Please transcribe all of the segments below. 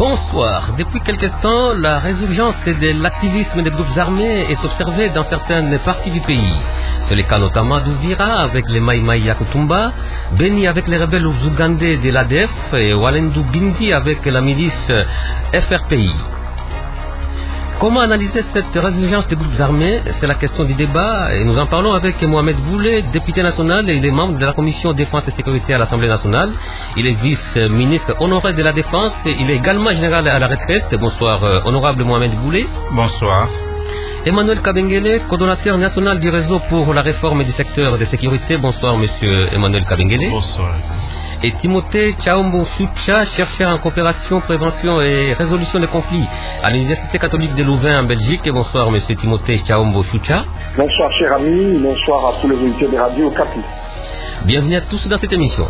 Bonsoir. Depuis quelque temps, la résurgence de l'activisme des groupes armés est observée dans certaines parties du pays. C'est le cas notamment d'Ouvira avec les Mai Mai Yakutumba, Beni avec les rebelles ougandais de l'ADF et Walendu Bindi avec la milice FRPI. Comment analyser cette résurgence des groupes armés? C'est la question du débat et nous en parlons avec Mohamed Boulet, député national et il est membre de la commission défense et sécurité à l'Assemblée nationale. Il est vice-ministre honoré de la défense et il est également général à la retraite. Bonsoir honorable Mohamed Boulet. Bonsoir. Emmanuel Kabengele, coordonnateur national du réseau pour la réforme du secteur de sécurité. Bonsoir monsieur Emmanuel Kabengele. Bonsoir. Et Timothée Chaombo Choucha, chercheur en coopération, prévention et résolution des conflits à l'Université catholique de Louvain en Belgique. Bonsoir monsieur Timothée Chaombo Choucha. Bonsoir cher ami, bonsoir à tous les auditeurs de Radio Okapi. Bienvenue à tous dans cette émission.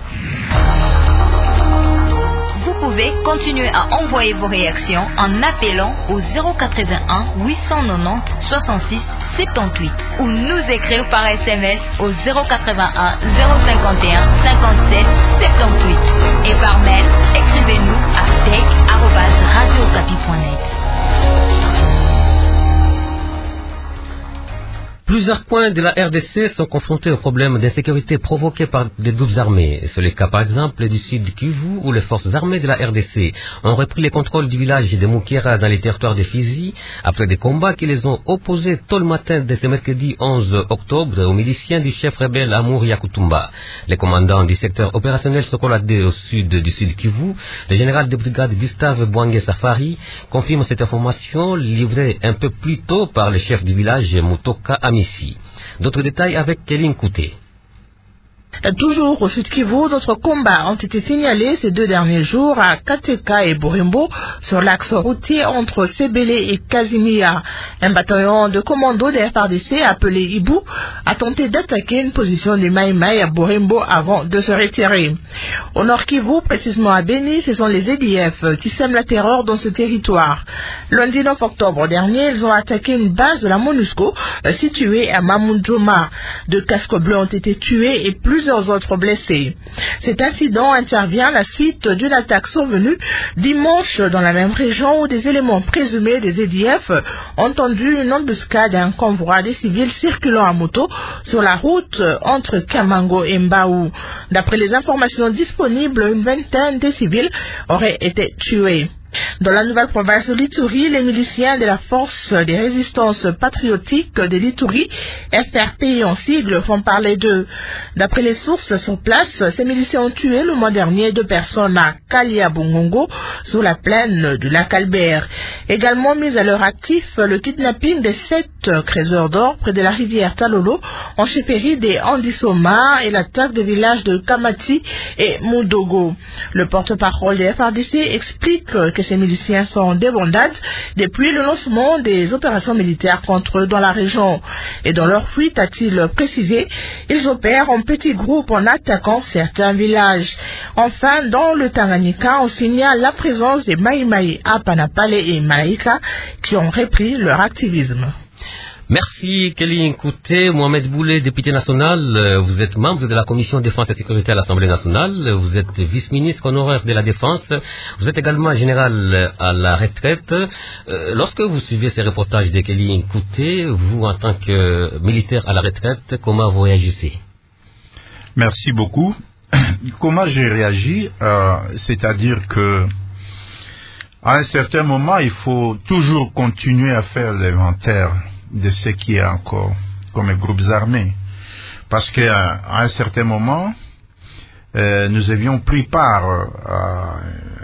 Vous pouvez continuer à envoyer vos réactions en appelant au 081 890 66 78 ou nous écrire par SMS au 081 051 57 78 et par mail, écrivez-nous à tech@radiookapi.net. Plusieurs points de la RDC sont confrontés au problème d'insécurité provoqué par des groupes armés. C'est le cas par exemple du sud du Kivu où les forces armées de la RDC ont repris les contrôles du village de Mukera dans les territoires de Fizi après des combats qui les ont opposés tôt le matin de ce mercredi 11 octobre aux miliciens du chef rebelle Amour Yakutumba. Les commandants du secteur opérationnel Sokoladé au sud du sud Kivu, le général de brigade Gustave Bouangé Safari, confirme cette information livrée un peu plus tôt par le chef du village Mutoka Ami. D'autres détails avec Kéline Kouté. Toujours au Sud Kivu, d'autres combats ont été signalés ces 2 derniers jours à Kateka et Borimbo sur l'axe routier entre Sebele et Kazimia. Un bataillon de commandos des FARDC appelé Ibu a tenté d'attaquer une position des Mai Mai à Borimbo avant de se retirer. Au Nord Kivu, précisément à Beni, ce sont les EDF qui sèment la terreur dans ce territoire. Lundi 9 octobre dernier, ils ont attaqué une base de la MONUSCO située à Mamundjoma. 2 casques bleus ont été tués et plusieurs autres blessés. Cet incident intervient à la suite d'une attaque survenue dimanche dans la même région où des éléments présumés des EDF ont tendu une embuscade à un convoi des civils circulant à moto sur la route entre Kamango et Mbaou. D'après les informations disponibles, une vingtaine de civils auraient été tués. Dans la nouvelle province de l'Ituri, les miliciens de la force des résistances patriotiques de l'Ituri, FRPI en sigle, font parler d'eux. D'après les sources sur place, ces miliciens ont tué le mois dernier 2 personnes à Kaliabungongo, sur la plaine du lac Albert. Également mis à leur actif le kidnapping des 7 créateurs d'or près de la rivière Talolo, en chefferie des Andisoma et l'attaque des villages de Kamati et Mudogo. Le porte-parole des FARDC explique que ces miliciens sont en débandade depuis le lancement des opérations militaires contre eux dans la région. Et dans leur fuite, a-t-il précisé, ils opèrent en petits groupes en attaquant certains villages. Enfin, dans le Tanganyika, on signale la présence des Mai Mai à Panapale et Malaika qui ont repris leur activisme. Merci Kéline Kouté. Mohamed Boulet, député national, vous êtes membre de la commission défense et sécurité à l'Assemblée nationale, vous êtes vice-ministre honoraire de la défense, vous êtes également général à la retraite. Lorsque vous suivez ces reportages de Kéline Kouté, vous en tant que militaire à la retraite, comment vous réagissez? Merci beaucoup. Comment j'ai réagi? C'est-à-dire que à un certain moment, il faut toujours continuer à faire l'inventaire de ce qui est encore comme groupes armés. Parce qu'à un certain moment, nous avions pris part à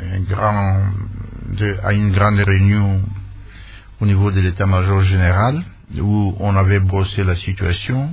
une grande réunion au niveau de l'état-major général où on avait brossé la situation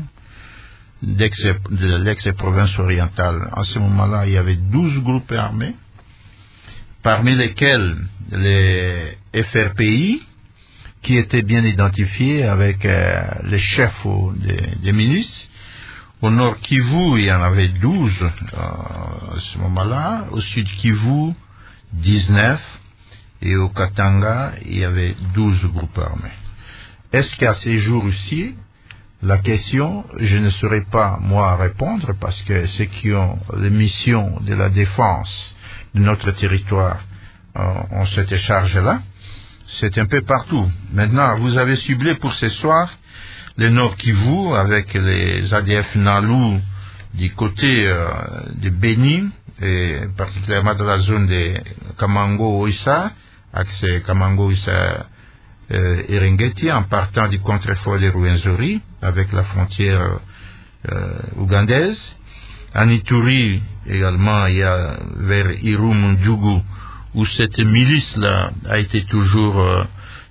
de l'ex-province orientale. En ce moment-là, il y avait 12 groupes armés, parmi lesquels les FRPI, qui étaient bien identifiés avec les chefs des milices. Au nord Kivu, il y en avait 12 à ce moment-là. Au sud Kivu, 19. Et au Katanga, il y avait 12 groupes armés. Est-ce qu'à ces jours-ci, la question, je ne saurais pas, moi, répondre, parce que ceux qui ont les missions de la défense de notre territoire ont cette charge-là. C'est un peu partout. Maintenant, vous avez ciblé pour ce soir le Nord Kivu avec les ADF Nalu du côté de Beni, et particulièrement dans la zone de Kamango-Oissa, axe Kamango-Oissa Eringeti, en partant du contrefort de Rwenzori avec la frontière ougandaise. En Ituri également, il y a vers Irumu-Djougou, où cette milice-là a été toujours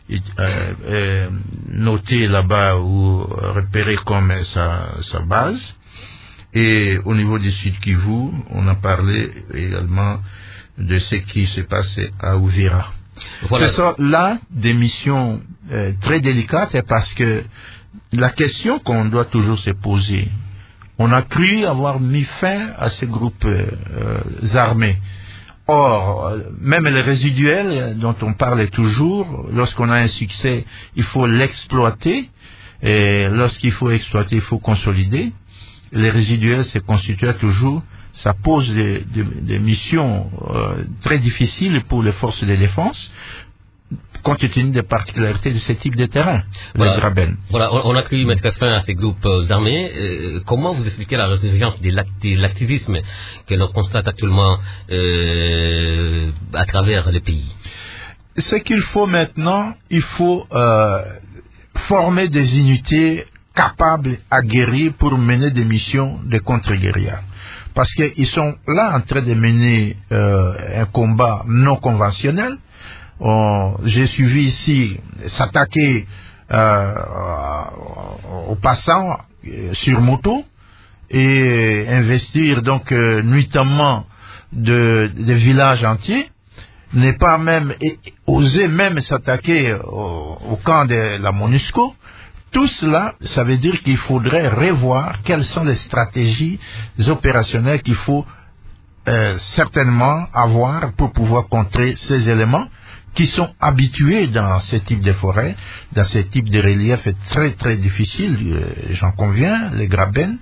notée là-bas ou repérée comme sa base. Et au niveau du Sud Kivu, on a parlé également de ce qui s'est passé à Uvira. Voilà. Ce sont là des missions très délicates parce que la question qu'on doit toujours se poser, on a cru avoir mis fin à ces groupes armés. Or, même les résiduels dont on parle toujours, lorsqu'on a un succès, il faut l'exploiter. Et lorsqu'il faut exploiter, il faut consolider. Les résiduels se constituent toujours. Ça pose des missions très difficiles pour les forces de défense, compte tenu des particularités de ce type de terrain, voilà. Le Graben. Voilà, on a cru mettre fin à ces groupes armés. Comment vous expliquez la résurgence de l'activisme que l'on constate actuellement à travers le pays? Ce qu'il faut maintenant, il faut former des unités capables, aguerries pour mener des missions de contre-guérilla. Parce qu'ils sont là en train de mener un combat non conventionnel. J'ai suivi ici s'attaquer aux passants sur moto et investir donc nuitamment des villages entiers, n'est pas même oser même s'attaquer au camp de la MONUSCO. Tout cela, ça veut dire qu'il faudrait revoir quelles sont les stratégies opérationnelles qu'il faut certainement avoir pour pouvoir contrer ces éléments qui sont habitués dans ce type de forêt, dans ce type de relief très très difficile, j'en conviens, les Graben,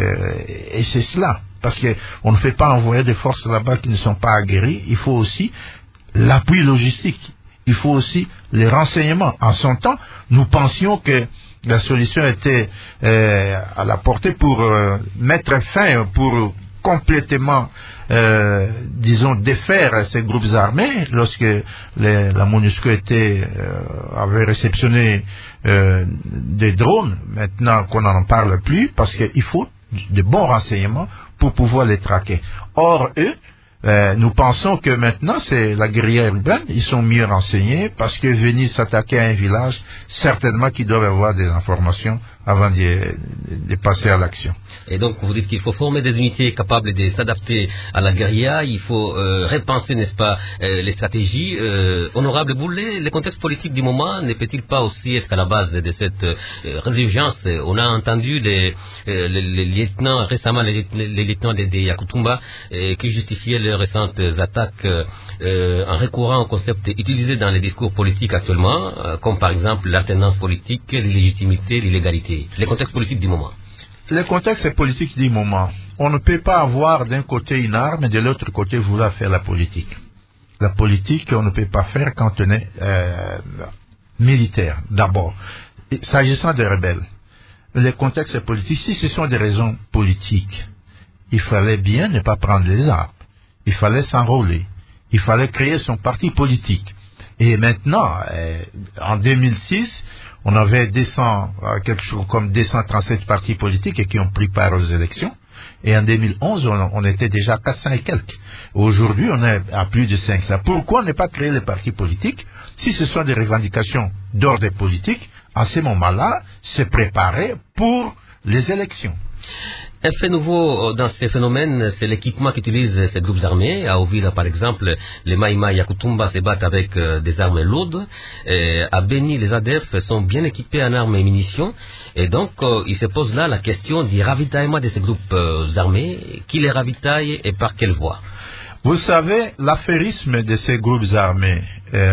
et c'est cela. Parce qu'on ne fait pas envoyer des forces là-bas qui ne sont pas aguerries, il faut aussi l'appui logistique, il faut aussi les renseignements. En son temps, nous pensions que la solution était à la portée pour mettre fin, pour complètement, disons, défaire ces groupes armés lorsque la MONUSCO avait réceptionné des drones. Maintenant qu'on n'en parle plus, parce qu'il faut de bons renseignements pour pouvoir les traquer. Or, eux, nous pensons que maintenant c'est la guérilla urbaine, ils sont mieux renseignés parce que venir s'attaquer à un village, certainement qu'ils doivent avoir des informations avant de passer à l'action. Et donc vous dites qu'il faut former des unités capables de s'adapter à la guérilla, il faut repenser, n'est-ce pas, les stratégies. Honorable Boulet, le contexte politique du moment ne peut-il pas aussi être à la base de cette résurgence? On a entendu les lieutenants, récemment les lieutenants de Yakutumba qui justifiaient les récentes attaques en recourant au concept utilisé dans les discours politiques actuellement, comme par exemple l'alternance politique, l'illégitimité, l'illégalité. Les contextes politiques du moment. Le contexte politique du moment. On ne peut pas avoir d'un côté une arme et de l'autre côté vouloir faire la politique. La politique, on ne peut pas faire quand on est militaire, d'abord. S'agissant des rebelles, le contexte politique, si ce sont des raisons politiques, il fallait bien ne pas prendre les armes. Il fallait s'enrôler. Il fallait créer son parti politique. Et maintenant, en 2006, on avait quelque chose comme 237 partis politiques qui ont pris part aux élections. Et en 2011, on était déjà à 400 et quelques. Aujourd'hui, on est à plus de 500. Pourquoi ne pas créer les partis politiques? Si ce sont des revendications d'ordre politique, à ce moment-là, se préparer pour les élections. Un fait nouveau dans ces phénomènes, c'est l'équipement qu'utilisent ces groupes armés. À Uvira, par exemple, les Maïma Yakutumba se battent avec des armes lourdes. À Beni, les ADF sont bien équipés en armes et munitions. Et donc, il se pose là la question du ravitaillement de ces groupes armés. Qui les ravitaille et par quelle voie? Vous savez, l'affairisme de ces groupes armés,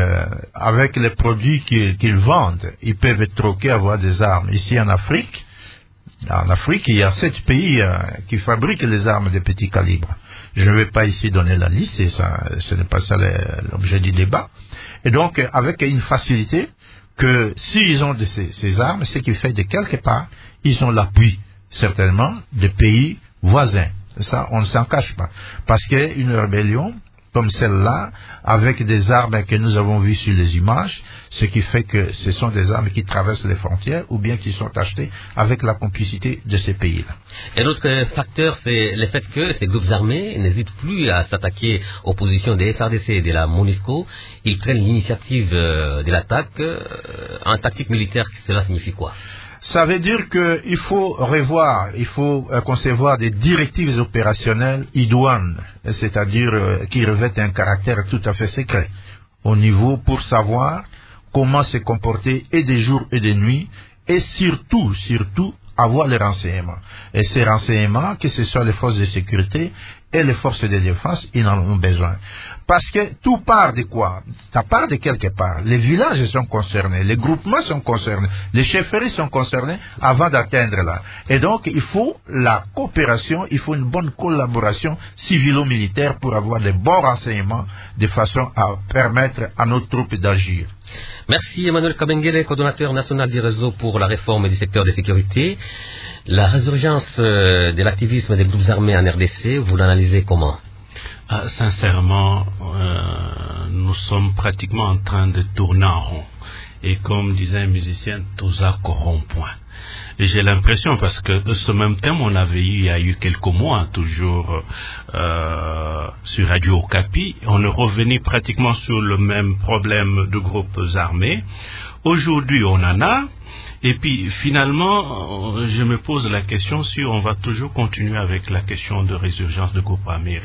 avec les produits qu'ils vendent, ils peuvent troquer, avoir des armes. Ici en Afrique, En Afrique, il y a 7 pays qui fabriquent les armes de petit calibre. Je ne vais pas ici donner la liste, et ça, ce n'est pas ça l'objet du débat. Et donc, avec une facilité que s'ils ont ces armes, ce qui fait de quelque part, ils ont l'appui, certainement, des pays voisins. Ça, on ne s'en cache pas. Parce qu'une rébellion comme celle-là, avec des armes que nous avons vues sur les images, ce qui fait que ce sont des armes qui traversent les frontières ou bien qui sont achetées avec la complicité de ces pays-là. Et l'autre facteur, c'est le fait que ces groupes armés n'hésitent plus à s'attaquer aux positions des FARDC et de la MONUSCO. Ils prennent l'initiative de l'attaque. En tactique militaire, cela signifie quoi? Ça veut dire qu'il faut revoir, il faut concevoir des directives opérationnelles idoines, c'est-à-dire qui revêtent un caractère tout à fait secret au niveau pour savoir comment se comporter et des jours et des nuits et surtout avoir les renseignements. Et ces renseignements, que ce soit les forces de sécurité et les forces de défense, ils en ont besoin. Parce que tout part de quoi? Ça part de quelque part. Les villages sont concernés, les groupements sont concernés, les chefferies sont concernés avant d'atteindre là. Et donc, il faut la coopération, il faut une bonne collaboration civilo-militaire pour avoir de bons renseignements de façon à permettre à nos troupes d'agir. Merci Emmanuel Kabengele, coordonnateur national du réseau pour la réforme du secteur de sécurité. La résurgence de l'activisme des groupes armés en RDC, vous l'analysez comment? Sincèrement, nous sommes pratiquement en train de tourner en rond. Et comme disait un musicien, tous à corrompoint. Et j'ai l'impression, parce que ce même thème, il y a eu quelques mois, toujours sur Radio Okapi, on est revenu pratiquement sur le même problème de groupes armés. Aujourd'hui, on en a. Et puis, finalement, je me pose la question si on va toujours continuer avec la question de résurgence de groupes armés,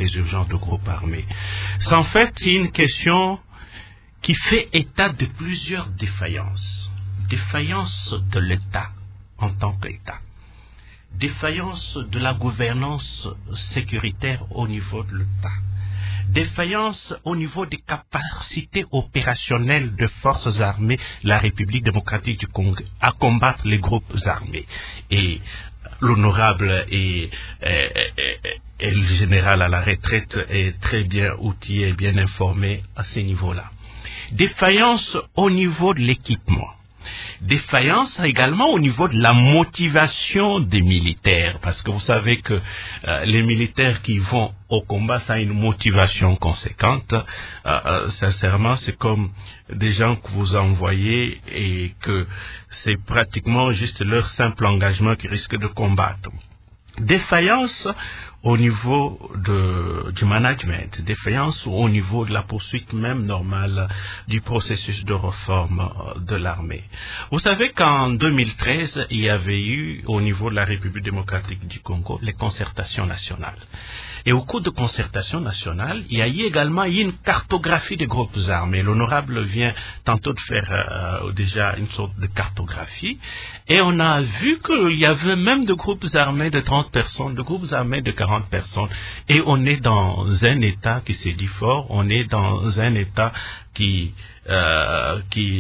En fait, c'est une question qui fait état de plusieurs défaillances. Défaillance de l'État en tant qu'État. Défaillance de la gouvernance sécuritaire au niveau de l'État. Défaillance au niveau des capacités opérationnelles de forces armées, la République démocratique du Congo, à combattre les groupes armés. Et l'honorable et le général à la retraite est très bien outillé et bien informé à ces niveaux-là. Défaillance au niveau de l'équipement. Défaillance également au niveau de la motivation des militaires, parce que vous savez que les militaires qui vont au combat, ça a une motivation conséquente. Sincèrement, c'est comme des gens que vous envoyez et que c'est pratiquement juste leur simple engagement qui risque de combattre. Défaillance au niveau du management, défaillance au niveau de la poursuite même normale du processus de réforme de l'armée. Vous savez qu'en 2013, il y avait eu au niveau de la République démocratique du Congo les concertations nationales. Et au cours de concertations nationales, il y a eu également une cartographie des groupes armés. L'honorable vient tantôt de faire déjà une sorte de cartographie. Et on a vu qu'il y avait même de groupes armés de 30 personnes, de groupes armés de 40 personnes. Et on est dans un État qui se dit fort, on est dans un État qui a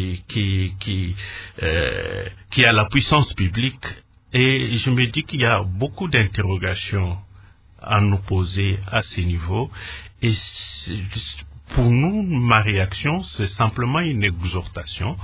la puissance publique. Et je me dis qu'il y a beaucoup d'interrogations à nous poser à ce niveau. Et pour nous, ma réaction, c'est simplement une exhortation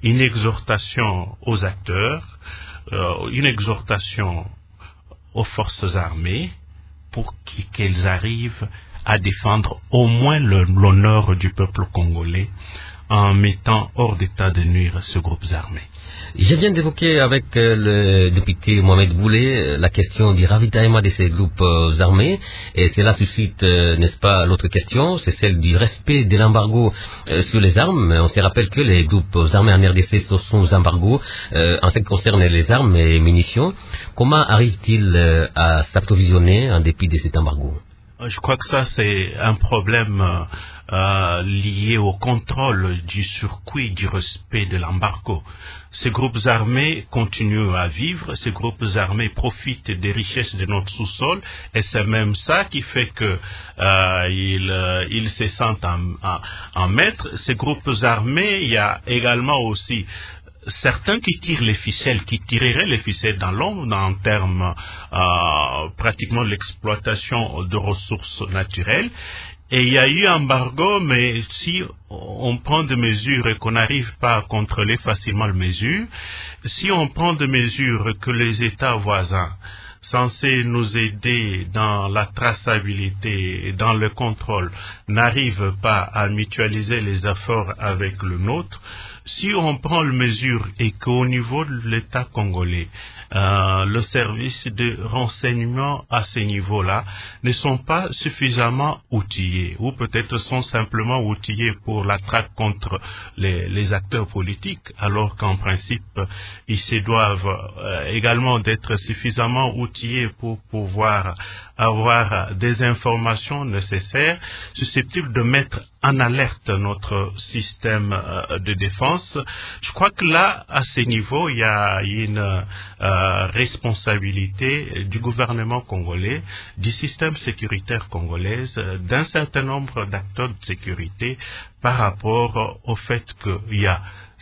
aux acteurs, une exhortation aux forces armées pour qu'elles arrivent à défendre au moins l'honneur du peuple congolais en mettant hors d'état de nuire ce groupe armé. Je viens d'évoquer avec le député Mohamed Boulé la question du ravitaillement de ces groupes armés, et cela suscite, n'est-ce pas, l'autre question, c'est celle du respect de l'embargo sur les armes. On se rappelle que les groupes armés en RDC sont sous embargo en ce qui concerne les armes et munitions. Comment arrivent-ils à s'approvisionner en dépit de cet embargo? Je crois que ça, c'est un problème lié au contrôle du circuit du respect de l'embargo. Ces groupes armés continuent à vivre, ces groupes armés profitent des richesses de notre sous-sol, et c'est même ça qui fait que ils se sentent en maître. Ces groupes armés, il y a également aussi certains qui tirent les ficelles, qui tireraient les ficelles dans l'ombre en termes pratiquement de l'exploitation de ressources naturelles. Et il y a eu embargo, mais si on prend des mesures et qu'on n'arrive pas à contrôler facilement les mesures, si on prend des mesures que les États voisins censés nous aider dans la traçabilité et dans le contrôle n'arrivent pas à mutualiser les efforts avec le nôtre, si on prend les mesures et qu'au niveau de l'État congolais, le service de renseignement à ce niveau-là ne sont pas suffisamment outillés, ou peut-être sont simplement outillés pour la traque contre les acteurs politiques, alors qu'en principe, ils se doivent également d'être suffisamment outillés pour pouvoir avoir des informations nécessaires susceptibles de mettre en alerte notre système de défense. Je crois que là, à ce niveau, il y a une responsabilité du gouvernement congolais, du système sécuritaire congolais, d'un certain nombre d'acteurs de sécurité par rapport au fait qu'il y a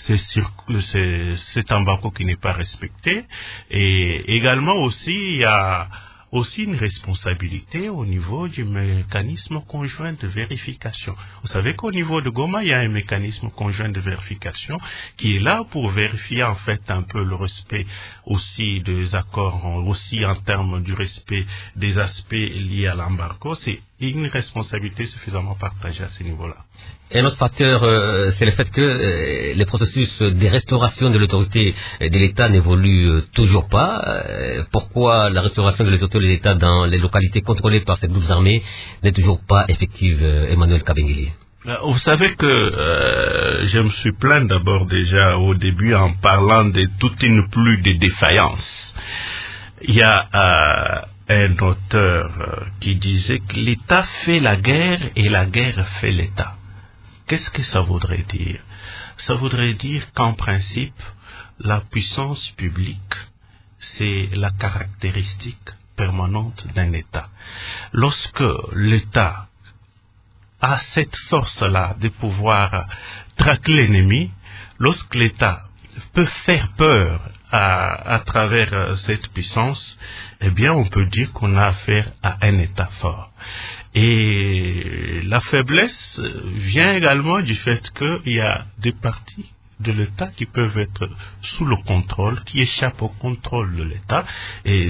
cet embargo qui n'est pas respecté, et également aussi il y a aussi une responsabilité au niveau du mécanisme conjoint de vérification. Vous savez qu'au niveau de Goma, il y a un mécanisme conjoint de vérification qui est là pour vérifier en fait un peu le respect aussi des accords, aussi en termes du respect des aspects liés à l'embargo. C'est une responsabilité suffisamment partagée à ce niveau-là. Et un autre facteur, c'est le fait que les processus de restauration de l'autorité de l'État n'évoluent toujours pas. Pourquoi la restauration de l'autorité de l'État dans les localités contrôlées par ces groupes armés n'est toujours pas effective, Emmanuel Kabengele? Vous savez que je me suis plaint d'abord déjà au début en parlant de toute une pluie de défaillances. Il y a un auteur qui disait que l'État fait la guerre et la guerre fait l'État. Qu'est-ce que ça voudrait dire? Ça voudrait dire qu'en principe, la puissance publique, c'est la caractéristique permanente d'un État. Lorsque l'État a cette force-là de pouvoir traquer l'ennemi, lorsque l'État peut faire peur à travers cette puissance, eh bien on peut dire qu'on a affaire à un État fort. Et la faiblesse vient également du fait qu'il y a des parties de l'État qui peuvent être sous le contrôle, qui échappent au contrôle de l'État, et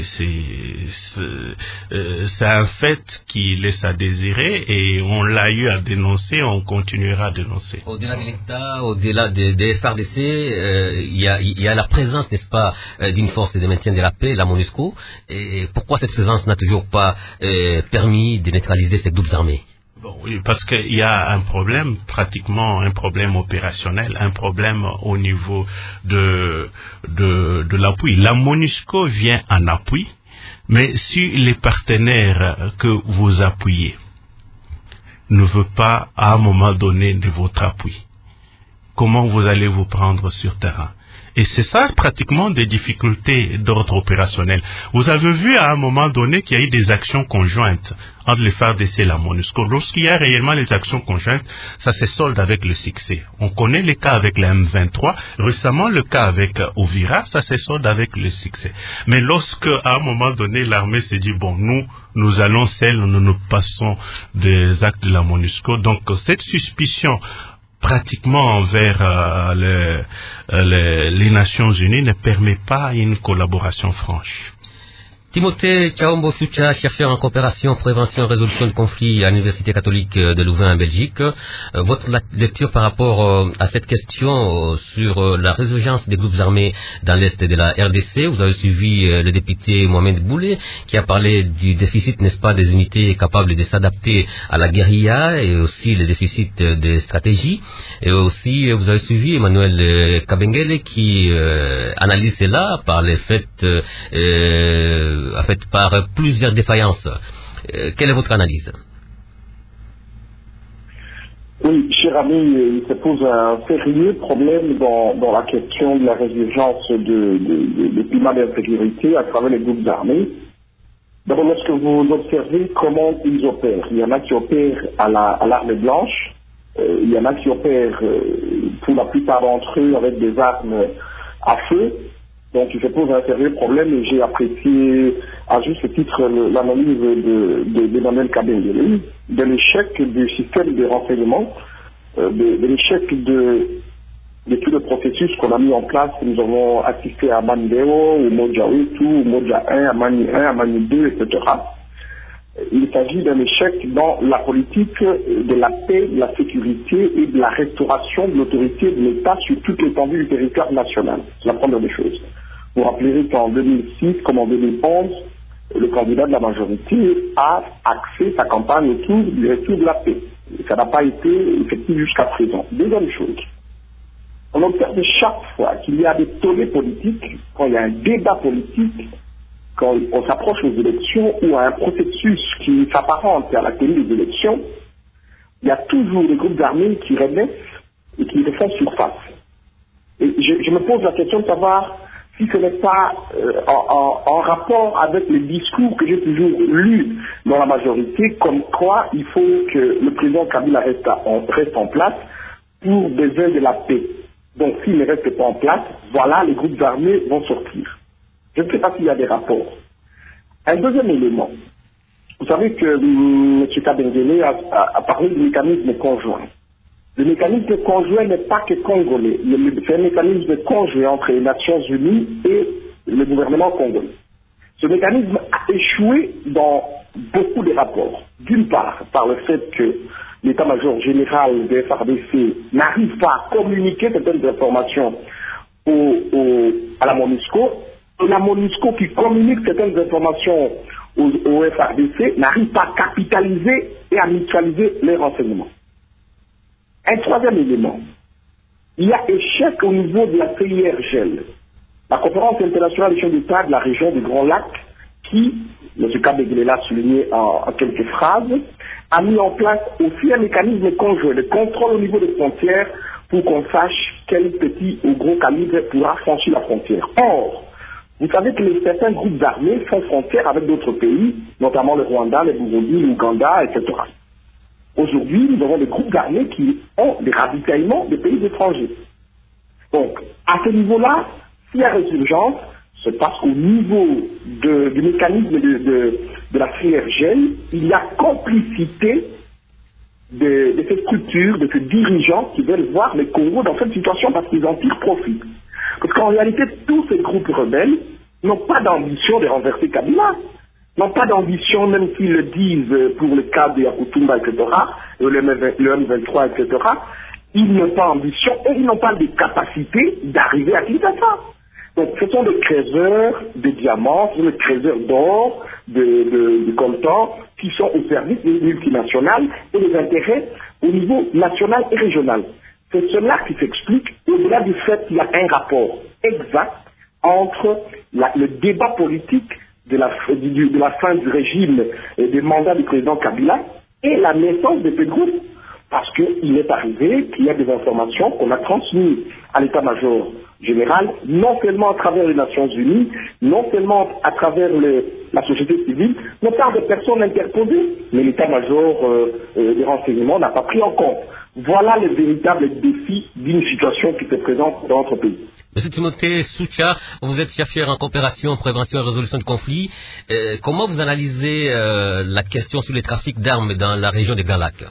c'est un fait qui laisse à désirer, et on l'a eu à dénoncer, on continuera à dénoncer. Au-delà de l'État, au-delà des FARDC, il y a la présence, n'est-ce pas, d'une force de maintien de la paix, la MONUSCO, et pourquoi cette présence n'a toujours pas permis de neutraliser ces groupes armés? Bon, oui, parce qu'il y a un problème, pratiquement un problème opérationnel, un problème au niveau de l'appui. La MONUSCO vient en appui, mais si les partenaires que vous appuyez ne veulent pas à un moment donné de votre appui, comment vous allez vous prendre sur terrain? Et c'est ça pratiquement des difficultés d'ordre opérationnel. Vous avez vu à un moment donné qu'il y a eu des actions conjointes entre les FARDC et la MONUSCO. Lorsqu'il y a réellement les actions conjointes, ça se solde avec le succès. On connaît les cas avec la M23. Récemment, le cas avec Ovira, ça se solde avec le succès. Mais lorsque, à un moment donné, l'armée s'est dit, bon, nous allons seul, nous nous passons des actes de la MONUSCO. Donc, cette suspicion pratiquement envers les Nations Unies ne permet pas une collaboration franche. Timothée Chaombo Soucha, chercheur en coopération, prévention et résolution de conflits à l'Université catholique de Louvain en Belgique. Votre lecture par rapport à cette question sur la résurgence des groupes armés dans l'Est de la RDC. Vous avez suivi le député Mohamed Boulé qui a parlé du déficit, n'est-ce pas, des unités capables de s'adapter à la guérilla et aussi le déficit de stratégie. Et aussi, vous avez suivi Emmanuel Kabengele qui analyse cela par les faits par plusieurs défaillances. Quelle est votre analyse? Oui, cher ami, il se pose un sérieux problème dans la question de la résurgence de climat d'insécurité à travers les groupes armés. D'abord, lorsque vous observez comment ils opèrent, il y en a qui opèrent à l'arme blanche, il y en a qui opèrent pour la plupart d'entre eux avec des armes à feu. Donc il se pose un sérieux problème et j'ai apprécié à juste titre l'analyse d'Emmanuel Kabengele de l'échec du système de renseignement, de l'échec de tout le processus qu'on a mis en place. Nous avons assisté à Mandeo, au Moja 8, au Moja 1, à Mani 1, à Mani 2, etc. Il s'agit d'un échec dans la politique de la paix, de la sécurité et de la restauration de l'autorité de l'État sur toute l'étendue du territoire national. C'est la première des choses. Vous rappellerez qu'en 2006 comme en 2011, le candidat de la majorité a axé sa campagne autour du retour de la paix. Ça n'a pas été effectif jusqu'à présent. Deuxième chose, on observe chaque fois qu'il y a des tollés politiques, quand il y a un débat politique, quand on s'approche aux élections ou à un processus qui s'apparente à la tenue des élections, il y a toujours des groupes armés qui renaissent et qui refont surface. Et je me pose la question de savoir si ce n'est pas en rapport avec les discours que j'ai toujours lus dans la majorité, comme quoi il faut que le président Kabila reste en place pour besoin de la paix. Donc s'il ne reste pas en place, voilà, les groupes armés vont sortir. Je ne sais pas s'il y a des rapports. Un deuxième élément. Vous savez que M. Kabengele a parlé du mécanisme conjoint. Le mécanisme conjoint n'est pas que congolais. C'est un mécanisme conjoint entre les Nations Unies et le gouvernement congolais. Ce mécanisme a échoué dans beaucoup de rapports. D'une part, par le fait que l'état-major général des FARDC n'arrive pas à communiquer certaines informations à la MONUSCO. La MONUSCO qui communique certaines informations au FARDC n'arrive pas à capitaliser et à mutualiser les renseignements. Un troisième élément, il y a échec au niveau de la CIRGL, la conférence internationale des chefs d'État de la région du Grand Lac, qui, M. Kabengele l'a souligné en quelques phrases, a mis en place aussi un mécanisme conjoint de contrôle au niveau des frontières pour qu'on sache quel petit ou gros calibre pourra franchir la frontière. Or, vous savez que certains groupes armés font frontière avec d'autres pays, notamment le Rwanda, le Burundi, l'Ouganda, etc. Aujourd'hui, nous avons des groupes armés qui ont des ravitaillements de pays étrangers. Donc, à ce niveau-là, s'il y a résurgence, c'est parce qu'au niveau du mécanisme de la CIRGL, il y a complicité de ces structures, de ces dirigeants qui veulent voir le Congo dans cette situation parce qu'ils en tirent profit. Parce qu'en réalité, tous ces groupes rebelles n'ont pas d'ambition de renverser Kabila, n'ont pas d'ambition, même s'ils le disent pour le cas de Yakutumba, etc., le M23, etc., ils n'ont pas d'ambition et ils n'ont pas de capacité d'arriver à Kinshasa. Donc ce sont des trésors de diamants, ce sont des trésors d'or, de coltan, qui sont au service des multinationales et des intérêts au niveau national et régional. C'est cela qui s'explique au-delà du fait qu'il y a un rapport exact entre le débat politique de la fin du régime et des mandats du président Kabila et la naissance de ces groupes. Parce qu'il est arrivé qu'il y a des informations qu'on a transmises à l'état-major général, non seulement à travers les Nations Unies, non seulement à travers la société civile, non par des personnes interposées, mais l'état-major des renseignements n'a pas pris en compte. Voilà le véritable défi d'une situation qui se présente dans notre pays. Monsieur Timothée Soucha, vous êtes chercheur en coopération, prévention et résolution de conflits. Comment vous analysez la question sur les trafics d'armes dans la région des Grands Lacs?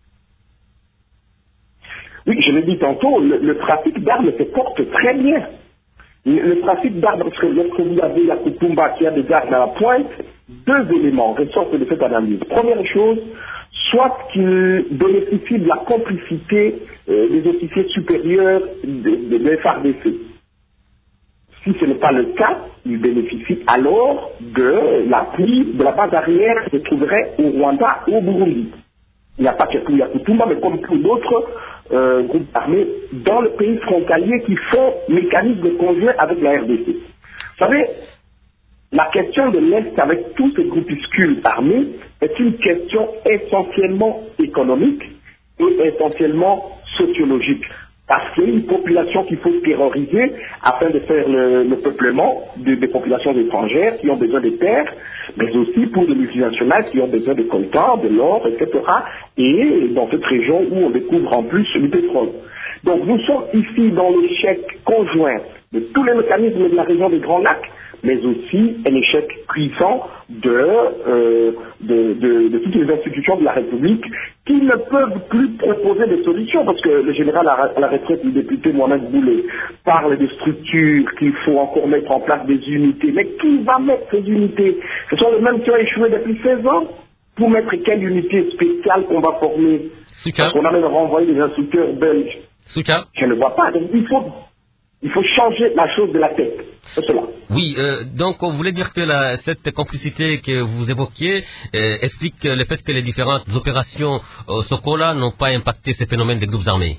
Oui, je l'ai dit tantôt, le trafic d'armes se porte très bien. Le trafic d'armes, parce que lorsque vous avez la Kutumba qui a des armes à la pointe, deux éléments ressortent de cette analyse. Première chose, soit qu'il bénéficie de la complicité des officiers supérieurs de FARDC. Si ce n'est pas le cas, il bénéficie alors de l'appui de la base arrière qui se trouverait au Rwanda ou au Burundi. Il n'y a pas que Yakutumba, mais comme tous d'autres groupes armés dans le pays frontalier qui font mécanisme conjoint avec la RDC. Vous savez, la question de l'Est avec tous ces groupuscules armés est une question essentiellement économique et essentiellement sociologique. Parce qu'il y a une population qu'il faut terroriser afin de faire le peuplement des populations étrangères qui ont besoin de terres, mais aussi pour les multinationales qui ont besoin de coltan, de l'or, etc. Et dans cette région où on découvre en plus du pétrole. Donc nous sommes ici dans l'échec conjoint de tous les mécanismes de la région des Grands Lacs, mais aussi un échec cuisant de toutes les institutions de la République qui ne peuvent plus proposer des solutions, parce que le général à la retraite, le député Mohamed Boulé, parle de structures, qu'il faut encore mettre en place des unités. Mais qui va mettre ces unités? Ce sont les mêmes qui ont échoué depuis 16 ans. Pour mettre quelle unité spéciale qu'on va former? Parce qu'on a même renvoyé des instructeurs belges. Je ne vois pas. Donc, il faut changer la chose de la tête. C'est cela. Oui, donc on voulait dire que cette complicité que vous évoquiez explique le fait que les différentes opérations Sokola n'ont pas impacté ces phénomènes des groupes armés.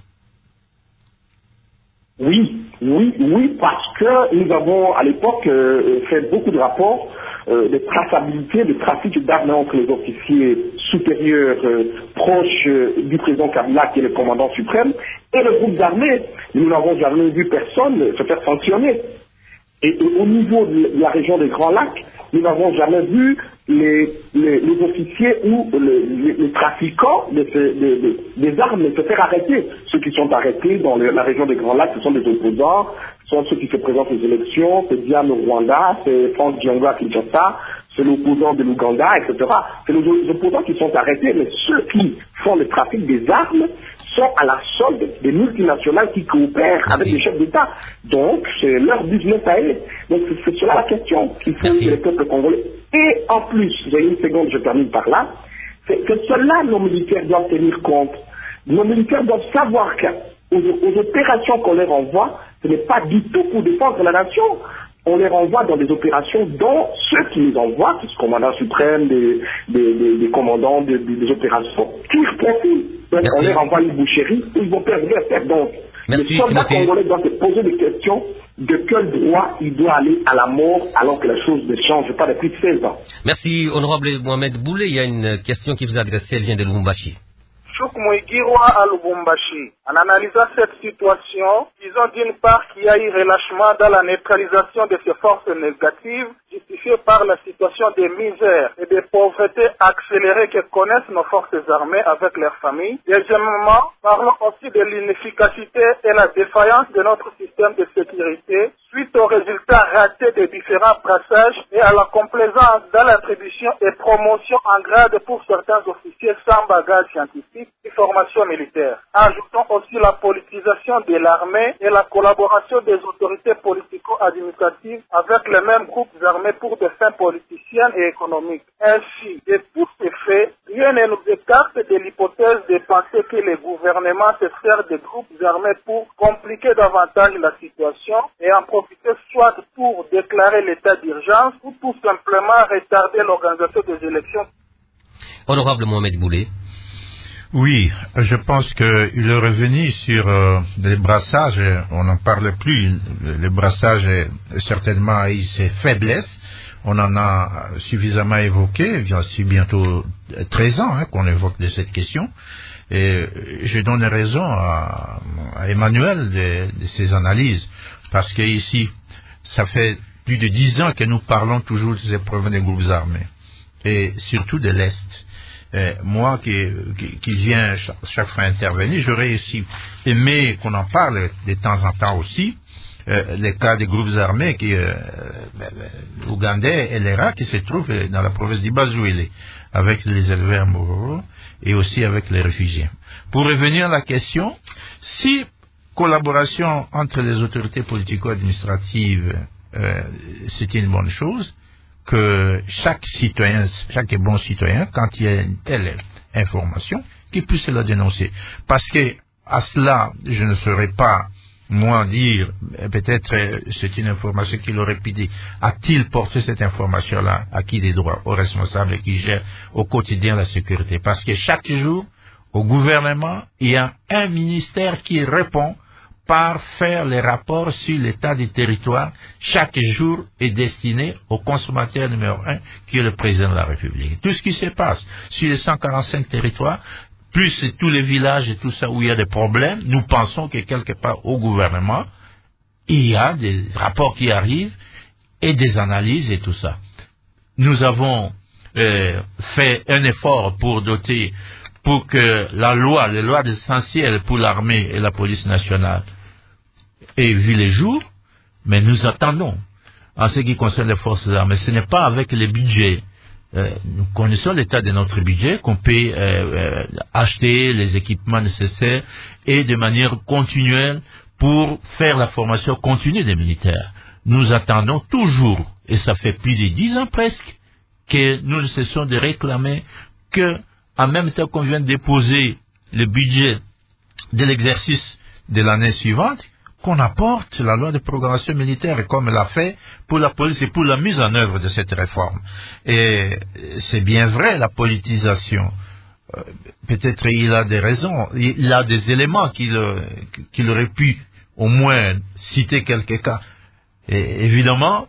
Oui, parce que nous avons à l'époque fait beaucoup de rapports de traçabilité, de trafic d'armes entre les officiers supérieurs proches du président Kabila, qui est le commandant suprême, et le groupe armé. Nous n'avons jamais vu personne se faire sanctionner. Et au niveau de la région des Grands Lacs, nous n'avons jamais vu les officiers ou les trafiquants des armes se faire arrêter. Ceux qui sont arrêtés dans la région des Grands Lacs, ce sont des opposants, ce sont ceux qui se présentent aux élections, c'est Diane au Rwanda, c'est Franck Diongo à Kinshasa, c'est l'opposant de l'Ouganda, etc. C'est les opposants qui sont arrêtés, mais ceux qui font le trafic des armes sont à la solde des multinationales qui coopèrent avec les chefs d'État. Donc, c'est leur business à eux. Donc, c'est cela la question qu'il faut que les peuples congolais. Et en plus, j'ai une seconde, je termine par là, c'est que cela, nos militaires doivent tenir compte. Nos militaires doivent savoir qu'aux opérations qu'on leur envoie, ce n'est pas du tout pour défendre la nation. On les renvoie dans des opérations dont ceux qui les envoient, c'est le commandant suprême, des commandants des opérations, tirent profit. Donc on les renvoie une boucherie où ils vont perdre leur tête. Donc les soldats congolais doivent se poser des questions de quel droit il doit aller à la mort alors que la chose ne change pas depuis 16 ans. Merci, honorable Mohamed Boulé. Il y a une question qui vous a adressée, elle vient de Lubumbashi. Chouk Mouigirwa à Lubumbashi. En analysant cette situation, disons d'une part qu'il y a eu relâchement dans la neutralisation de ces forces négatives justifiées par la situation de misère et de pauvreté accélérée que connaissent nos forces armées avec leurs familles. Deuxièmement, parlons aussi de l'inefficacité et la défaillance de notre système de sécurité suite aux résultats ratés des différents brassages et à la complaisance dans l'attribution et promotion en grade pour certains officiers sans bagage scientifique et formation militaire. Ajoutons aussi la politisation de l'armée et la collaboration des autorités politico-administratives avec les mêmes groupes armés pour des fins politiciennes et économiques. Ainsi, de tous ces faits, rien ne nous écarte de l'hypothèse de penser que le gouvernement se sert des groupes armés pour compliquer davantage la situation et en profiter soit pour déclarer l'état d'urgence ou tout simplement retarder l'organisation des élections. Honorable Mohamed Boulé. Oui, je pense qu'il est revenu sur les brassages, on n'en parle plus, le brassage certainement a eu ses faiblesses, on en a suffisamment évoqué, il y a aussi bientôt 13 ans qu'on évoque de cette question, et je donne raison à Emmanuel de ses analyses, parce que ici, ça fait plus de 10 ans que nous parlons toujours de ces problèmes des groupes armés, et surtout de l'Est. Moi qui viens chaque fois intervenir, j'aurais aussi aimé qu'on en parle de temps en temps aussi, les cas des groupes armés ougandais et l'ERA qui se trouvent dans la province d'Ibazouélé, avec les éleveurs moraux et aussi avec les réfugiés. Pour revenir à la question, si collaboration entre les autorités politico-administratives c'est une bonne chose, que chaque citoyen, chaque bon citoyen, quand il y a une telle information, qu'il puisse la dénoncer. Parce que à cela, je ne saurais pas, moi, dire, peut-être c'est une information qu'il aurait pu dire, a-t-il porté cette information-là, à qui des droits, aux responsables qui gèrent au quotidien la sécurité. Parce que chaque jour, au gouvernement, il y a un ministère qui répond par faire les rapports sur l'état du territoire. Chaque jour est destiné au consommateur numéro 1 qui est le président de la République. Tout ce qui se passe sur les 145 territoires, plus tous les villages et tout ça où il y a des problèmes, nous pensons que quelque part au gouvernement, il y a des rapports qui arrivent et des analyses et tout ça. Nous avons fait un effort pour doter, pour que les lois essentielles pour l'armée et la police nationale aient vu les jours. Mais nous attendons, en ce qui concerne les forces armées, ce n'est pas avec les budgets. Nous connaissons l'état de notre budget, qu'on peut acheter les équipements nécessaires et de manière continuelle pour faire la formation continue des militaires. Nous attendons toujours, et ça fait plus de 10 ans presque, que nous ne cessons de réclamer que, en même temps qu'on vient de déposer le budget de l'exercice de l'année suivante, qu'on apporte la loi de programmation militaire comme elle l'a fait pour la police et pour la mise en œuvre de cette réforme. Et c'est bien vrai, la politisation. Peut-être il a des raisons, il a des éléments qu'il aurait pu au moins citer quelques cas. Et évidemment,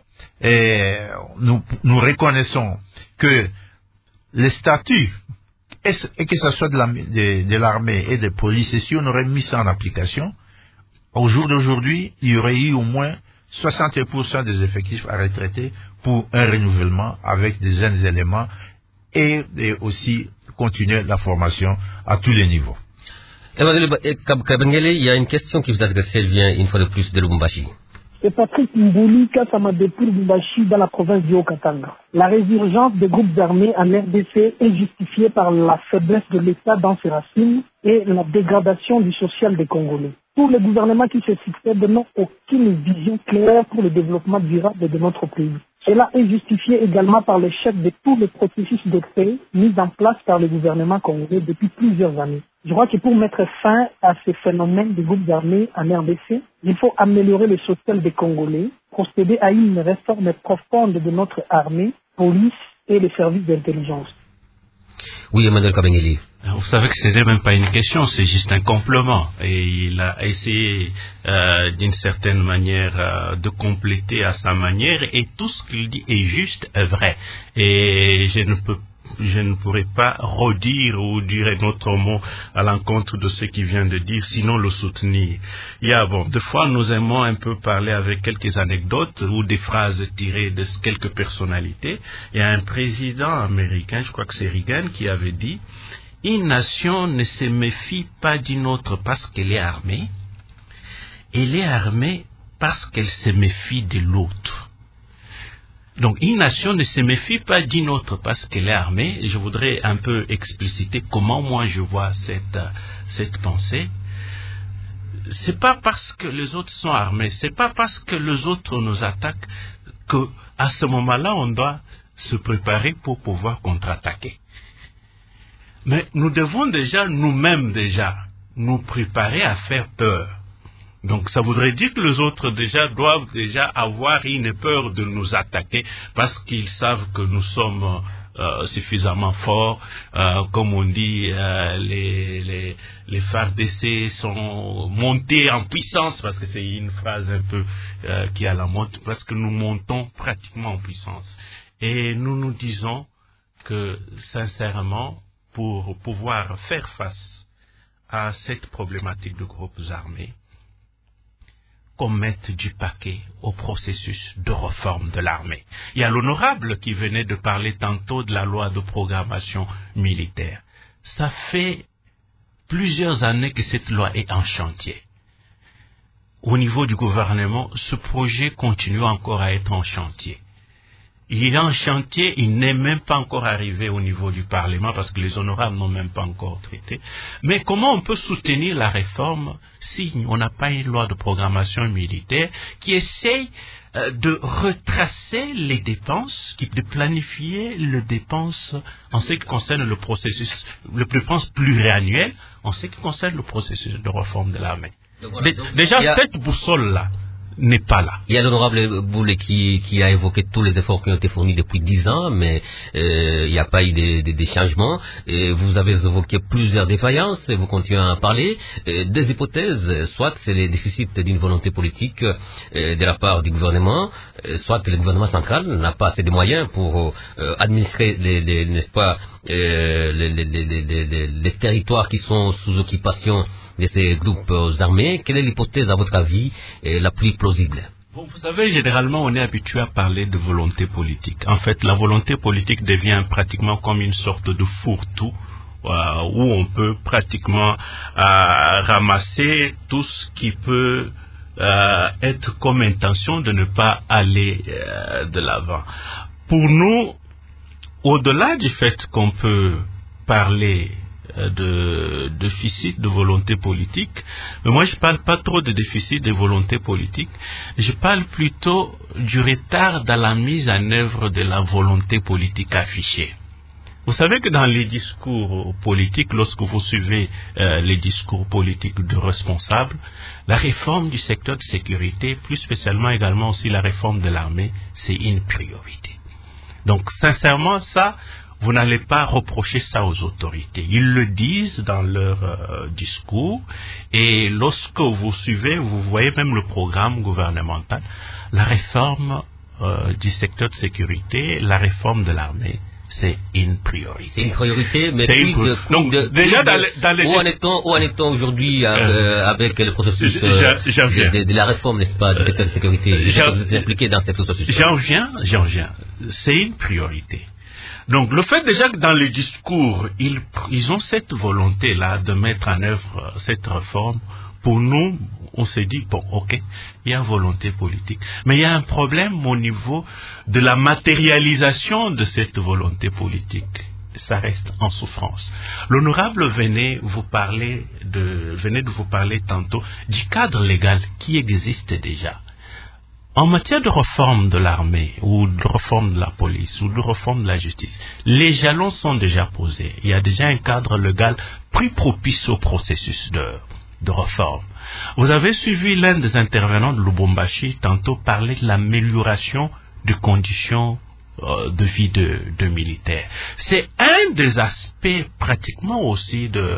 nous reconnaissons que les statuts, et que ce soit de l'armée et de police, et si on aurait mis ça en application, au jour d'aujourd'hui, il y aurait eu au moins 60% des effectifs à retraiter pour un renouvellement avec des jeunes éléments et aussi continuer la formation à tous les niveaux. Emmanuel Kabengele, il y a une question qui vous adresse, elle vient une fois de plus de Lubumbashi. C'est Patrick Mbouli, Kassamade pour Lubumbashi dans la province du Haut-Katanga. La résurgence des groupes armés en RDC est justifiée par la faiblesse de l'État dans ses racines et la dégradation du social des Congolais. Pour les gouvernements qui se succèdent, n'ont aucune vision claire pour le développement durable de notre pays. Cela est justifié également par l'échec de tous les processus de paix mis en place par le gouvernement congolais depuis plusieurs années. Je crois que pour mettre fin à ces phénomènes de groupes armés en RDC, il faut améliorer le social des Congolais, procéder à une réforme profonde de notre armée, police et les services d'intelligence. Oui, Emmanuel Kabengele. Vous savez que ce n'est même pas une question, c'est juste un complément. Et il a essayé d'une certaine manière de compléter à sa manière, et tout ce qu'il dit est juste, est vrai. Et je ne pourrais pas redire ou dire un autre mot à l'encontre de ce qu'il vient de dire, sinon le soutenir. Des fois nous aimons un peu parler avec quelques anecdotes ou des phrases tirées de quelques personnalités. Il y a un président américain, je crois que c'est Reagan, qui avait dit: une nation ne se méfie pas d'une autre parce qu'elle est armée, elle est armée parce qu'elle se méfie de l'autre. Donc, une nation ne se méfie pas d'une autre parce qu'elle est armée. Je voudrais un peu expliciter comment moi je vois cette pensée. C'est pas parce que les autres sont armés, c'est pas parce que les autres nous attaquent que, à ce moment-là, on doit se préparer pour pouvoir contre-attaquer. Mais nous devons nous-mêmes nous préparer à faire peur. Donc ça voudrait dire que les autres doivent avoir une peur de nous attaquer parce qu'ils savent que nous sommes suffisamment forts. Comme on dit, les FARDC sont montés en puissance, parce que c'est une phrase un peu qui est à la mode, parce que nous montons pratiquement en puissance. Et nous disons que sincèrement, pour pouvoir faire face à cette problématique de groupes armés, qu'on mette du paquet au processus de réforme de l'armée. Il y a l'honorable qui venait de parler tantôt de la loi de programmation militaire. Ça fait plusieurs années que cette loi est en chantier. Au niveau du gouvernement, ce projet continue encore à être en chantier. Il est en chantier, il n'est même pas encore arrivé au niveau du Parlement parce que les honorables n'ont même pas encore traité. Mais comment on peut soutenir la réforme si on n'a pas une loi de programmation militaire qui essaye de retracer les dépenses, de planifier les dépenses en ce qui concerne le processus, les dépenses pluriannuelles, en ce qui concerne le processus de réforme de l'armée. Cette boussole-là n'est pas là. Il y a l'honorable Boulet qui a évoqué tous les efforts qui ont été fournis depuis 10 ans, mais il n'y a pas eu des changements. Et vous avez évoqué plusieurs défaillances, et vous continuez à en parler. Des hypothèses, soit c'est les déficits d'une volonté politique de la part du gouvernement, soit le gouvernement central n'a pas assez de moyens pour administrer n'est-ce pas, les territoires qui sont sous occupation de ces groupes armés. Quelle est l'hypothèse, à votre avis, la plus plausible? Bon, vous savez, généralement, on est habitué à parler de volonté politique. En fait, la volonté politique devient pratiquement comme une sorte de fourre-tout où on peut pratiquement ramasser tout ce qui peut être comme intention de ne pas aller de l'avant. Pour nous, au-delà du fait qu'on peut parler de déficit de volonté politique, mais moi je parle pas trop de déficit de volonté politique, je parle plutôt du retard dans la mise en œuvre de la volonté politique affichée. Vous savez que dans les discours politiques, lorsque vous suivez les discours politiques de responsables, la réforme du secteur de sécurité, plus spécialement également aussi la réforme de l'armée, c'est une priorité. Donc sincèrement, ça, vous n'allez pas reprocher ça aux autorités. Ils le disent dans leur discours, et lorsque vous suivez, vous voyez même le programme gouvernemental, la réforme du secteur de sécurité, la réforme de l'armée, c'est une priorité. C'est une priorité, mais déjà dans les où en est-on aujourd'hui avec le processus de la réforme, n'est-ce pas, du secteur de sécurité? Vous êtes impliqué dans ce processus. J'en viens. C'est une priorité. Donc le fait déjà que dans les discours, ils ont cette volonté-là de mettre en œuvre cette réforme, pour nous, on s'est dit, bon, ok, il y a volonté politique. Mais il y a un problème au niveau de la matérialisation de cette volonté politique. Ça reste en souffrance. L'honorable venait de vous parler tantôt du cadre légal qui existe déjà. En matière de réforme de l'armée, ou de réforme de la police, ou de réforme de la justice, les jalons sont déjà posés. Il y a déjà un cadre légal plus propice au processus de réforme. Vous avez suivi l'un des intervenants de Lubumbashi tantôt parler de l'amélioration des conditions de vie de militaires. C'est un des aspects pratiquement aussi de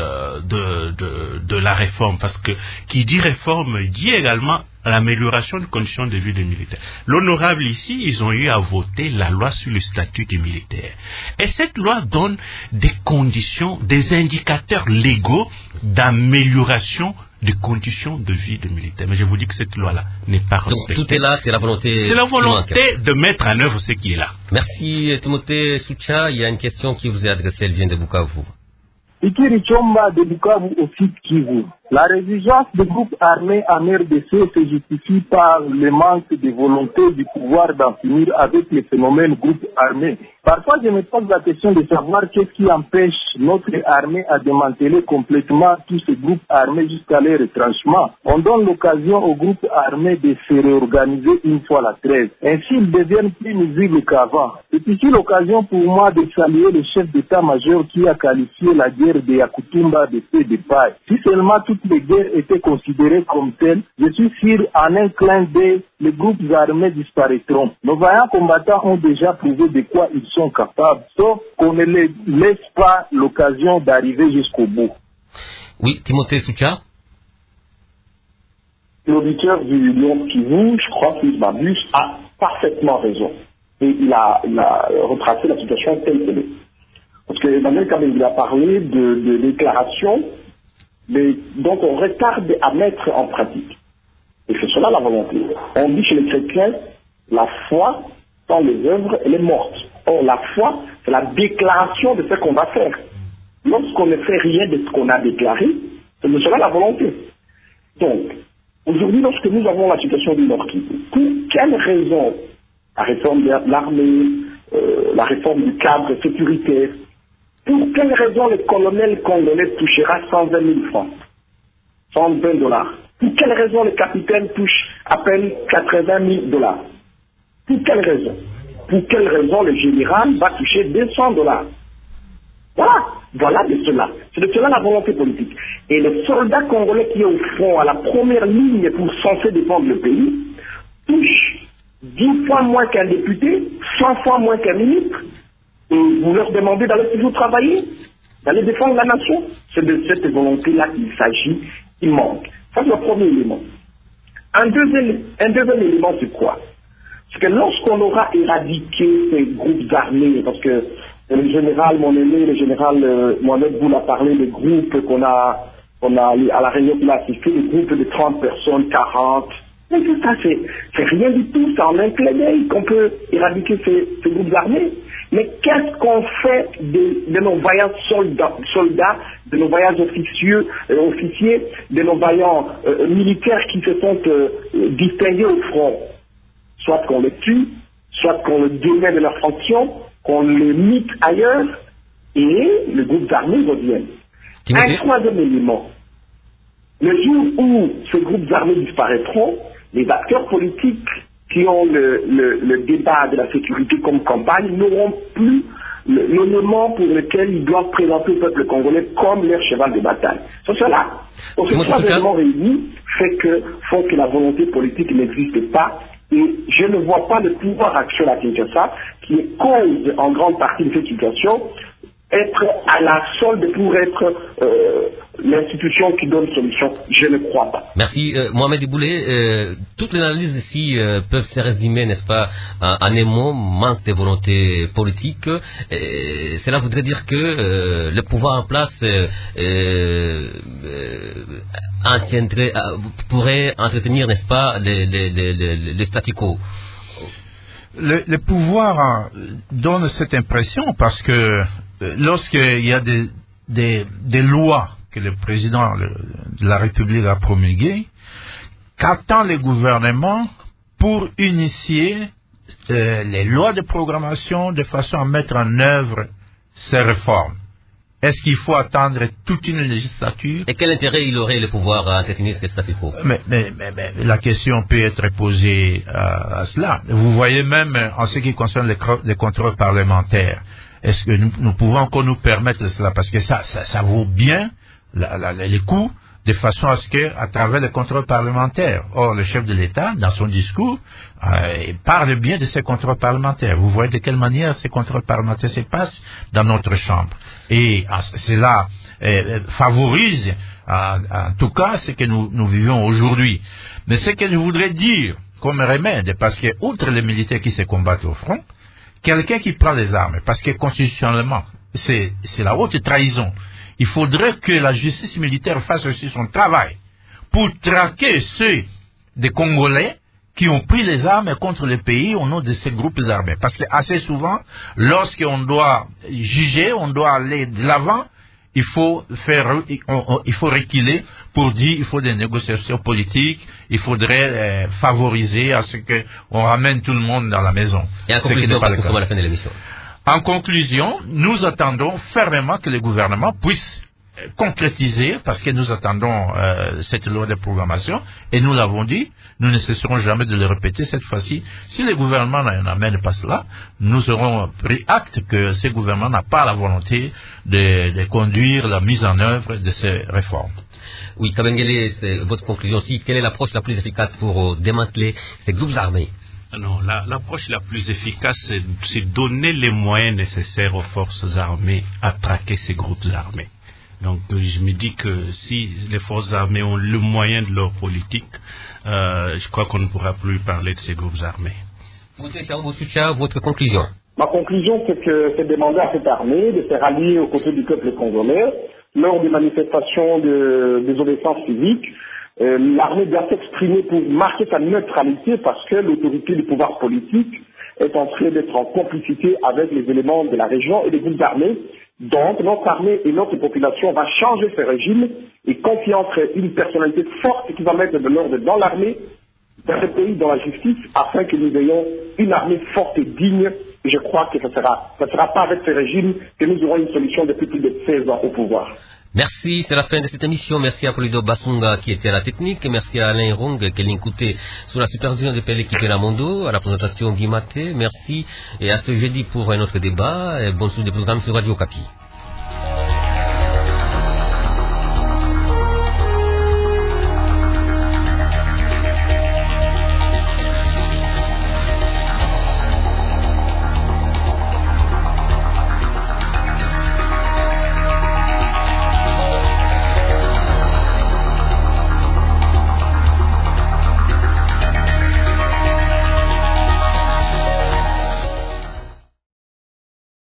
la réforme, parce que qui dit réforme dit également l'amélioration des conditions de vie des militaires. L'honorable ici, ils ont eu à voter la loi sur le statut du militaire. Et cette loi donne des conditions, des indicateurs légaux d'amélioration des conditions de vie des militaires. Mais je vous dis que cette loi-là n'est pas respectée. Donc tout est là, c'est la volonté. C'est la volonté de mettre en œuvre ce qui est là. Merci Timothée Soucha. Il y a une question qui vous est adressée, elle vient de Bukavu. Ikiri Chomba de Bukavu au site Kivu. La résistance des groupes armés en RDC se justifie par le manque de volonté du pouvoir d'en finir avec les phénomènes groupes armés. Parfois, je me pose la question de savoir qu'est-ce qui empêche notre armée à démanteler complètement tous ces groupes armés jusqu'à leur retranchement. On donne l'occasion aux groupes armés de se réorganiser une fois la trêve. Ainsi, ils deviennent plus nuisibles qu'avant. C'est ici l'occasion pour moi de saluer le chef d'état-major qui a qualifié la guerre de Yakutumba de feu de paille. Si seulement toutes les guerres étaient considérées comme telles, je suis sûr en un clin d'œil, les groupes armés disparaîtront. Nos vaillants combattants ont déjà prouvé de quoi ils sont capables, sauf qu'on ne les laisse pas l'occasion d'arriver jusqu'au bout. Oui, Timothée Soucha. L'auditeur du Lyon Kivu, je crois qu'il m'abuse, a parfaitement raison. Et il a retracé la situation telle qu'elle est. Parce que Emmanuel Kabengui a parlé de déclarations, donc on retarde à mettre en pratique. Et c'est cela la volonté. On dit chez les chrétiens, la foi, sans les œuvres, elle est morte. Or, la foi, c'est la déclaration de ce qu'on va faire. Lorsqu'on ne fait rien de ce qu'on a déclaré, c'est de cela la volonté. Donc, aujourd'hui, lorsque nous avons la situation du Nord Kivu, pour quelle raison la réforme de l'armée, la réforme du cadre sécuritaire, pour quelle raison le colonel congolais touchera 120 000 francs, 120 $? Pour quelle raison le capitaine touche à peine 80 000 $? Pour quelle raison? Pour quelle raison le général va toucher 200 $? Voilà de cela. C'est de cela la volonté politique. Et le soldat congolais qui est au front, à la première ligne pour censé défendre le pays, touche 10 fois moins qu'un député, 100 fois moins qu'un ministre. Et vous leur demandez d'aller toujours travailler, d'aller défendre la nation. C'est de cette volonté-là qu'il s'agit, il manque. Ça, c'est le premier élément. Un deuxième élément, c'est quoi? C'est que lorsqu'on aura éradiqué ces groupes armés, parce que le général, mon aîné, le général Mohamed Boul a parlé des groupes qu'on a à la réunion qu'il a assisté, des groupes de 30 personnes, 40. Mais tout ça, c'est rien du tout, c'est en un clin d'œil qu'on peut éradiquer ces groupes armés. Mais qu'est-ce qu'on fait de nos vaillants soldats de nos vaillants officiers, de nos vaillants militaires qui se sont distingués au front. Soit qu'on les tue, soit qu'on les démet de leur fonction, qu'on les mite ailleurs, et les groupes armés reviennent. Un troisième élément. Le jour où ces groupes armés disparaîtront, les acteurs politiques qui ont le débat de la sécurité comme campagne n'auront plus l'élément pour lequel ils doivent présenter au peuple congolais comme leur cheval de bataille. C'est cela. Donc ces trois éléments réunis font que la volonté politique n'existe pas. Et je ne vois pas le pouvoir actuel à Kinshasa, qui est cause en grande partie de cette situation, être à la solde pour être l'institution qui donne solution. Je ne crois pas. Merci. Mohamed Iboulé, toutes les analyses ici peuvent se résumer, n'est-ce pas, en un mot, manque de volonté politique. Cela voudrait dire que le pouvoir en place pourrait entretenir, n'est-ce pas, le statu quo. Le pouvoir donne cette impression parce que lorsqu'il y a des lois que le président de la République a promulguées, qu'attend le gouvernement pour initier les lois de programmation de façon à mettre en œuvre ces réformes? Est-ce qu'il faut attendre toute une législature? Et quel intérêt il aurait le pouvoir à entretenir ce statu quo? Mais la question peut être posée à cela. Vous voyez même en ce qui concerne les contrôles parlementaires, est-ce que nous pouvons encore nous permettre cela? Parce que ça vaut bien les coûts de façon à ce que, à travers les contrôles parlementaires. Or, le chef de l'État, dans son discours, parle bien de ces contrôles parlementaires. Vous voyez de quelle manière ces contrôles parlementaires se passent dans notre chambre. Et cela favorise, en tout cas, ce que nous vivons aujourd'hui. Mais ce que je voudrais dire comme remède, parce que, outre les militaires qui se combattent au front, quelqu'un qui prend les armes, parce que constitutionnellement, c'est la haute trahison. Il faudrait que la justice militaire fasse aussi son travail pour traquer ceux des Congolais qui ont pris les armes contre le pays au nom de ces groupes armés. Parce que assez souvent, lorsqu'on doit juger, on doit aller de l'avant, il faut reculer pour dire il faut des négociations politiques, il faudrait favoriser à ce qu'on ramène tout le monde dans la maison. Et en conclusion, parce que à la fin de l'émission. En conclusion, nous attendons fermement que le gouvernement puisse concrétiser, parce que nous attendons cette loi de programmation, et nous l'avons dit, nous ne cesserons jamais de le répéter cette fois-ci. Si le gouvernement n'amène pas cela, nous aurons pris acte que ce gouvernement n'a pas la volonté de conduire la mise en œuvre de ces réformes. Oui, Kabengele, c'est votre conclusion aussi. Quelle est l'approche la plus efficace pour démanteler ces groupes armés? Non, l'approche la plus efficace, c'est donner les moyens nécessaires aux forces armées à traquer ces groupes armés. Donc, je me dis que si les forces armées ont le moyen de leur politique, je crois qu'on ne pourra plus parler de ces groupes armés. Votre conclusion? Ma conclusion, c'est que c'est demander à cette armée de se rallier aux côtés du peuple congolais lors des manifestations de désobéissance civique. L'armée doit s'exprimer pour marquer sa neutralité parce que l'autorité du pouvoir politique est en train d'être en complicité avec les éléments de la région et les groupes armés. Donc, notre armée et notre population va changer ce régime et confier entre une personnalité forte qui va mettre de l'ordre dans l'armée, dans ce pays, dans la justice, afin que nous ayons une armée forte et digne. Et je crois que ce ne sera pas avec ce régime que nous aurons une solution depuis plus de 16 ans au pouvoir. Merci, c'est la fin de cette émission. Merci à Polido Basunga qui était à la technique. Merci à Alain Rong qui l'a écouté sous la supervision de l'équipe Lamondo, à la présentation Guy Maté. Merci et à ce jeudi pour un autre débat. Bonne suite de programme sur Radio Okapi.